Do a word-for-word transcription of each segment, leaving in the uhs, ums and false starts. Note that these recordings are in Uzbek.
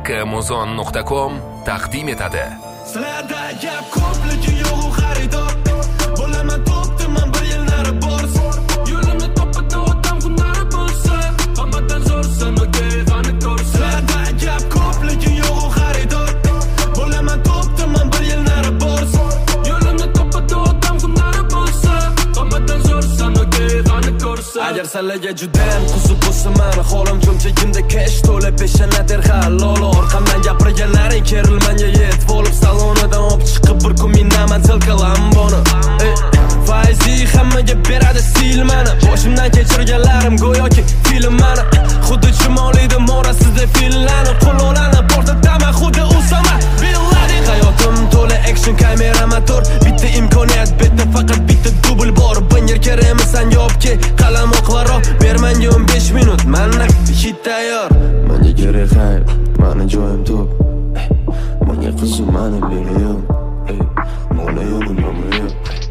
Amazon nuqta com taqdim etadi. Sizlarda gap ko'p, lekin yo'q xaridor. Bo'laman to'ptiman bir yillar bors. Yo'limni topadi odam kunlari bo'lsa, hammadan zo'r sanoga g'ani ko'rsa. Sizlarda gap ko'p, lekin yo'q xaridor. Bo'laman to'ptiman bir yillar bors. Yo'limni topadi odam kunlari bo'lsa, hammadan zo'r sanoga g'ani ko'rsa. Agar sizlarga judayam qiziq bo'lsa, meni holim cho'mchagimda cash to'la peshana terhal lolo. Orqamdan gapirganlaring kerilmanga yetib olib salonidan olib chiqib bir kun minaman tilka lamboni. Fayzi hammaga beradi stil mani. Boshimdan kechirganlarim go'yoki film mani. Xuddi chimolida morasida fillanib qo'llanib portataman xuddi Usama bin Laden. Hayotim to'la action kamera motor. Bitta imkoniyat, bitta faqat bitta dubl bor. Banger kerakmisan yopki qalam o'qlaro. Bermanga o'n besh minut, mana hit tayyor. Menga kerak hayot, mani joyim to'p. Menga qiziq mani beriyor. Mola yo'lim yo'q.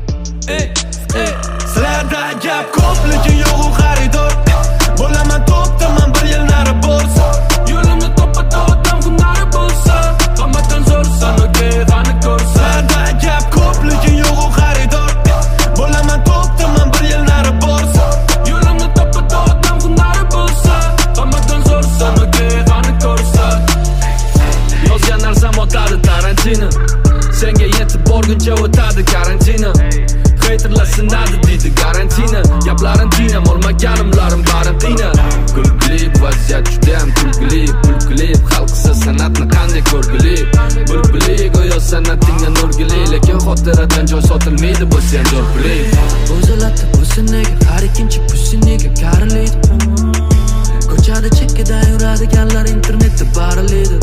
Sizlarda gap ko'p, lekin yo'q xaridor. Bo'laman to'ptaman bir yillar bors. Yo'limni topadi odam kunlari bo'lsa, hammadan zo'r sanoga g'ani ko'rsa. Sizlarda gap ko'p, lekin yo'q xaridor. Bo'laman to'ptaman bir yillar bors. Yo'limni topadi odam kunlari bo'lsa, hammadan zo'r sanoga g'ani ko'rsa. Yozgan narsam o'tadi Tarantino. Senga yetib borguncha o'tadi karantina. Haterlar sinadi deydi garantina. Gaplarim tinam, olmaganimlarim barim qiyna. Kulgili vaziyat judayam kulgili. Kulgili xalq esa san'atni qanday ko'rgili. Bulbuli go'yo san'atingdan o'rgili. Lekin xotiradan joy sotilmaydi bu sen zo'r bili. O'zalati bo'lsin nega, har ikkinchi pusi nega karilaydi. Ko'chada chekkadan yuradiganlar internetda barilaydi.